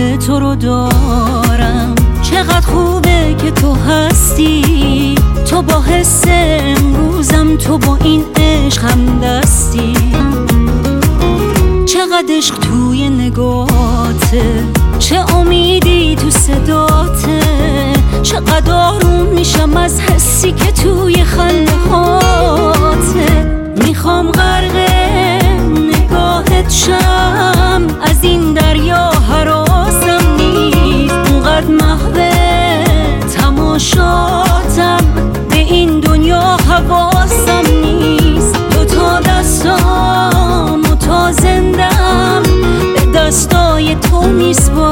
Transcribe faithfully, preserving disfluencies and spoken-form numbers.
تو رو دارم. چقدر خوبه که تو هستی، تو با حس امروزم، تو با این عشق هم دستی. چقدر عشق توی نگاته، چه امیدی تو صداته. چقدر آروم میشم از حسی که توی خنده هاته. میخوام غرق نگاهت شم، از این دریا هراسم نیست. اونقدر محو تماشاتم، به این دنیا حواسم نیست. دو تا دستام و تا زندم به دستای تو میسپارم.